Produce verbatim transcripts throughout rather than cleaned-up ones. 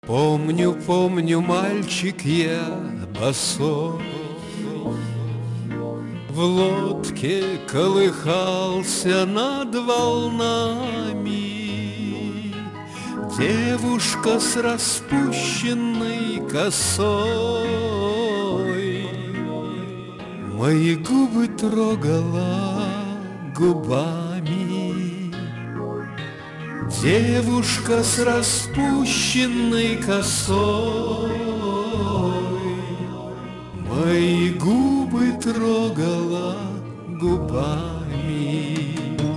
Помню, помню, мальчик я босой, в лодке колыхался над волнами. Девушка с распущенной косой мои губы трогала губами. Девушка с распущенной косой мои губы трогала губами.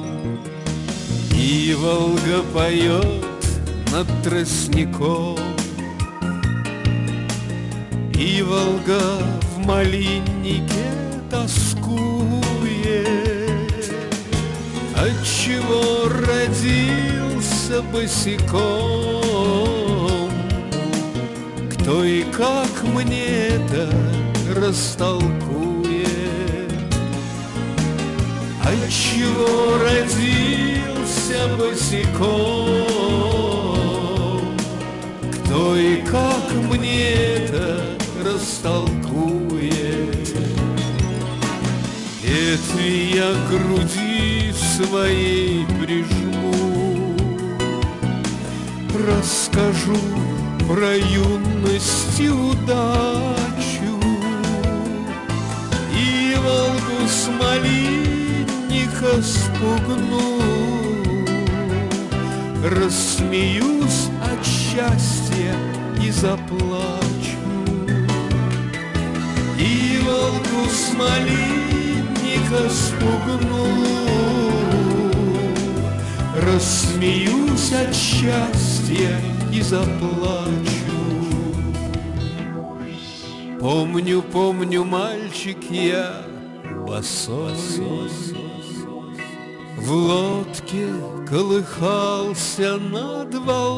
И Волга поет над тростником, и Волга в малиннике тоскует. Отчего родился босиком? Кто и как мне это растолкует? Отчего родился босиком? Кто и как мне это растолкует? Ветви я к груди своей прижму, расскажу про юность и удачу, и Волгу с малинника спугну, рассмеюсь от счастья и заплачу, и Волгу с малинника спугну, рассмеюсь от счастья и заплачу. Помню, помню, мальчик я босой, в лодке колыхался над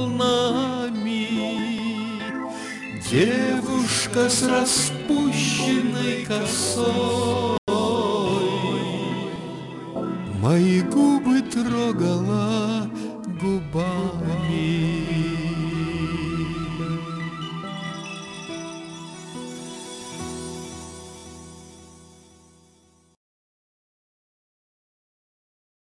волнами. Девушка с распущенной косой мои губы трогала губами.